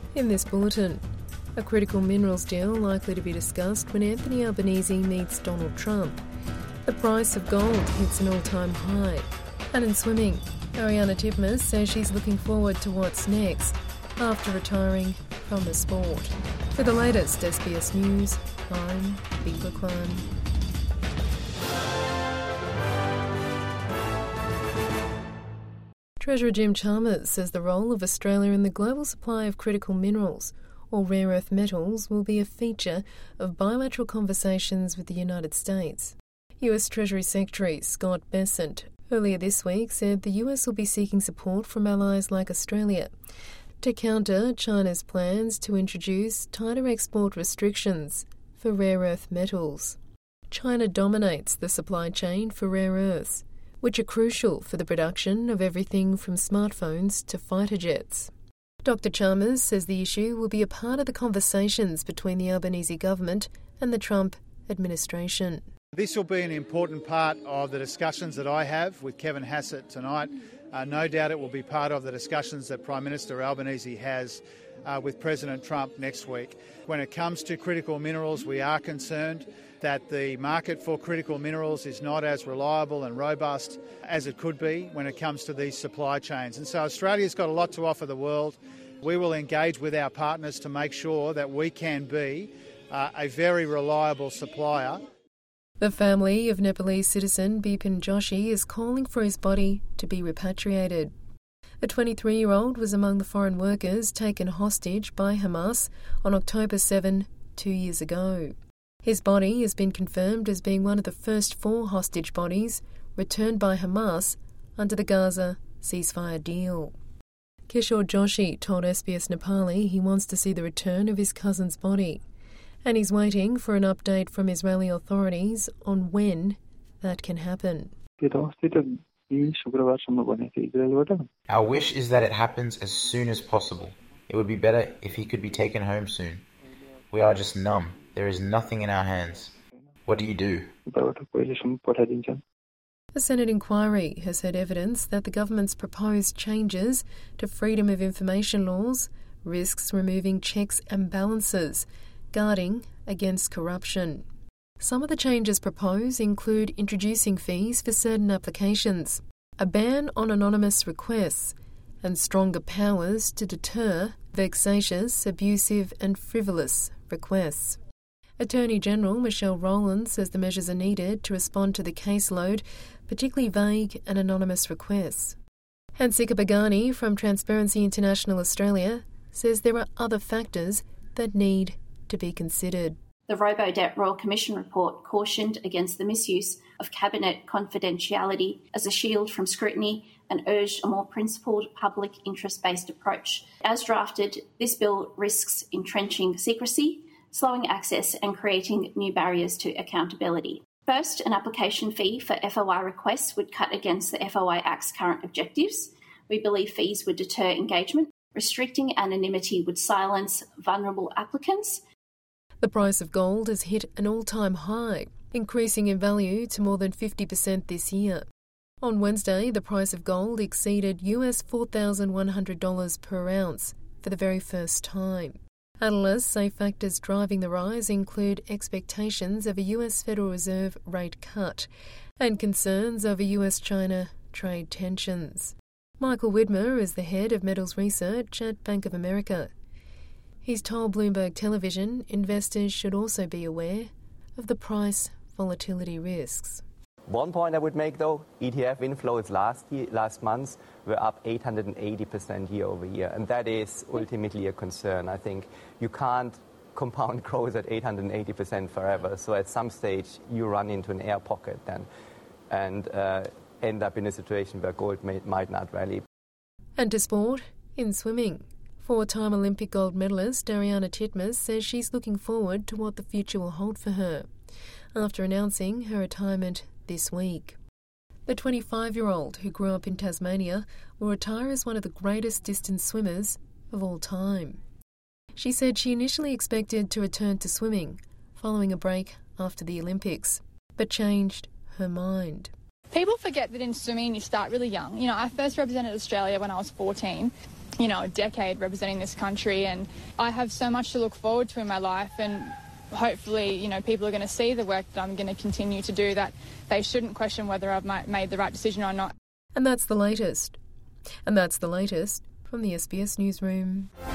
In this bulletin, a critical minerals deal likely to be discussed when Anthony Albanese meets Donald Trump. The price of gold hits an all-time high. And in swimming, Ariarne Titmus says she's looking forward to what's next after retiring from the sport. For the latest SBS News, I'm Bigla Kwan. Treasurer Jim Chalmers says the role of Australia in the global supply of critical minerals, or rare earth metals, will be a feature of bilateral conversations with the United States. US Treasury Secretary Scott Bessent earlier this week said the US will be seeking support from allies like Australia to counter China's plans to introduce tighter export restrictions for rare earth metals. China dominates the supply chain for rare earths, which are crucial for the production of everything from smartphones to fighter jets. Dr. Chalmers says the issue will be a part of the conversations between the Albanese government and the Trump administration. This will be an important part of the discussions that I have with Kevin Hassett tonight. No doubt it will be part of the discussions that Prime Minister Albanese has with President Trump next week. When it comes to critical minerals, we are concerned that the market for critical minerals is not as reliable and robust as it could be when it comes to these supply chains. And so Australia's got a lot to offer the world. We will engage with our partners to make sure that we can be a very reliable supplier. The family of Nepalese citizen Bipin Joshi is calling for his body to be repatriated. The 23-year-old was among the foreign workers taken hostage by Hamas on October 7, 2 years ago. His body has been confirmed as being one of the first 4 hostage bodies returned by Hamas under the Gaza ceasefire deal. Kishore Joshi told SBS Nepali he wants to see the return of his cousin's body, and he's waiting for an update from Israeli authorities on when that can happen. Our wish is that it happens as soon as possible. It would be better if he could be taken home soon. We are just numb. There is nothing in our hands. What do you do? A Senate inquiry has had evidence that the government's proposed changes to freedom of information laws risks removing checks and balances, guarding against corruption. Some of the changes proposed include introducing fees for certain applications, a ban on anonymous requests, and stronger powers to deter vexatious, abusive and frivolous requests. Attorney General Michelle Rowland says the measures are needed to respond to the caseload, particularly vague and anonymous requests. Hansika Bagani from Transparency International Australia says there are other factors that need to be considered. The Robodebt Royal Commission report cautioned against the misuse of cabinet confidentiality as a shield from scrutiny and urged a more principled public interest-based approach. As drafted, this bill risks entrenching secrecy, slowing access and creating new barriers to accountability. First, an application fee for FOI requests would cut against the FOI Act's current objectives. We believe fees would deter engagement. Restricting anonymity would silence vulnerable applicants. The price of gold has hit an all-time high, increasing in value to more than 50% this year. On Wednesday, the price of gold exceeded US $4,100 per ounce for the very first time. Analysts say factors driving the rise include expectations of a US Federal Reserve rate cut and concerns over US-China trade tensions. Michael Widmer is the head of metals research at Bank of America. He's told Bloomberg Television investors should also be aware of the price volatility risks. One point I would make, though, ETF inflows last month were up 880% year over year, and that is ultimately a concern. I think you can't compound growth at 880% forever, so at some stage you run into an air pocket then and end up in a situation where gold might not rally. And to sport, in swimming. 4-time Olympic gold medalist Ariarne Titmus says she's looking forward to what the future will hold for her after announcing her retirement this week. The 25-year-old, who grew up in Tasmania, will retire as one of the greatest distance swimmers of all time. She said she initially expected to return to swimming following a break after the Olympics, but changed her mind. People forget that in swimming you start really young. You know, I first represented Australia when I was 14, a decade representing this country, and I have so much to look forward to in my life, and hopefully, people are going to see the work that I'm going to continue to do, that they shouldn't question whether I've made the right decision or not. And that's the latest. And that's the latest from the SBS Newsroom.